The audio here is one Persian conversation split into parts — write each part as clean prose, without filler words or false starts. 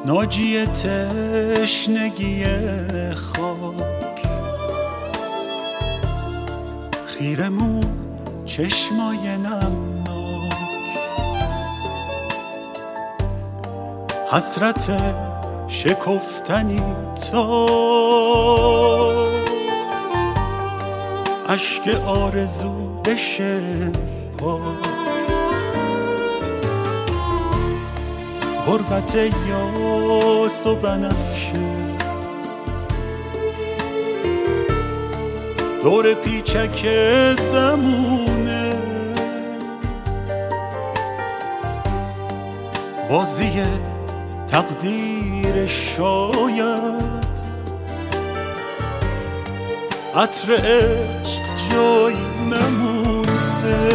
ناجی تشنگی خاک، خیرمون چشمای نمناک، حسرت شکفتنی تا اشک آرزو بشه پاک، غربت یاس و بنفشه دور پیچک زمونه، بازی تقدیر شاید عطر عشق جای نمونه.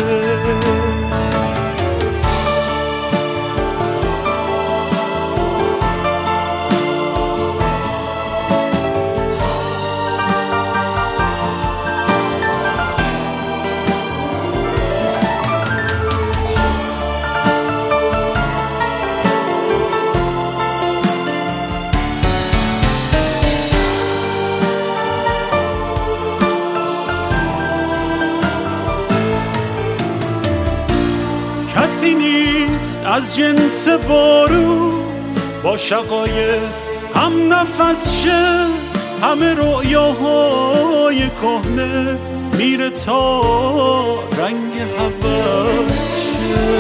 کسی نیست از جنس بارون با شقایق هم نفس شه، همه رؤیاهای کهنه میره تا رنگ هوس شه،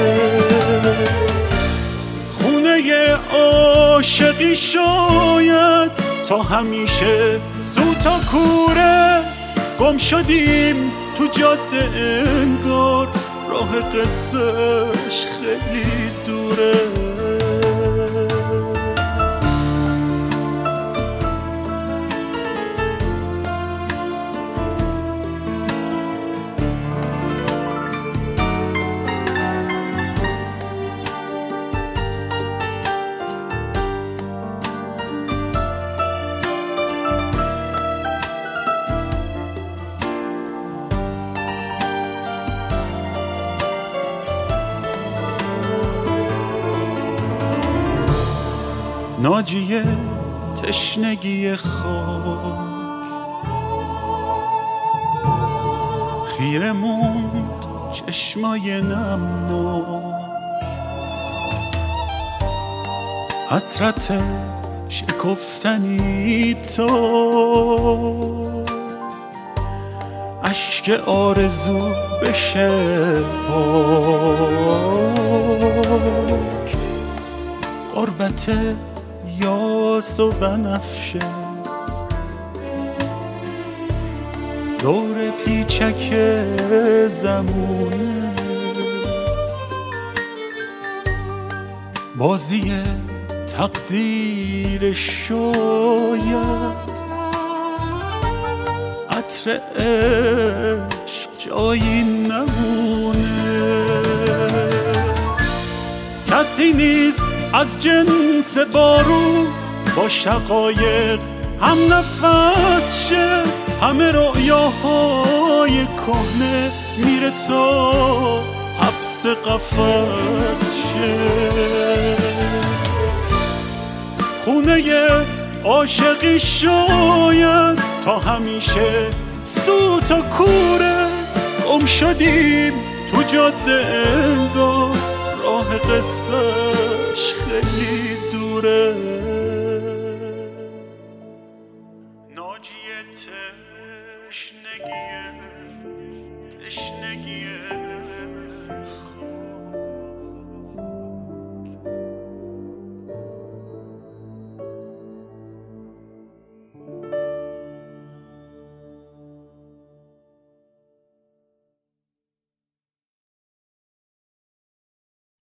خونه عاشقی شاید تا همیشه سوتا کوره، گم شدیم تو جاده انگار راه قصهش خیلی دوره. ناجی تشنگی خاک، خیره موند چشمای نمناک، حسرت شکفتنی تا اشک آرزو بشه پاک، غربت یاس و بنفشه دور پیچک زمونه، بازی تقدیر شاید عطر عشق جایی نمونه. کسی نیست از جنس بارون با شقایق هم نفس شه، همه رؤیاهای کهنه میره تا حبس قفس شه، خونه عاشقی شاید تا همیشه سوتا کوره، گم شدیم تو جاده انگار راه قصهش خیلی دوره.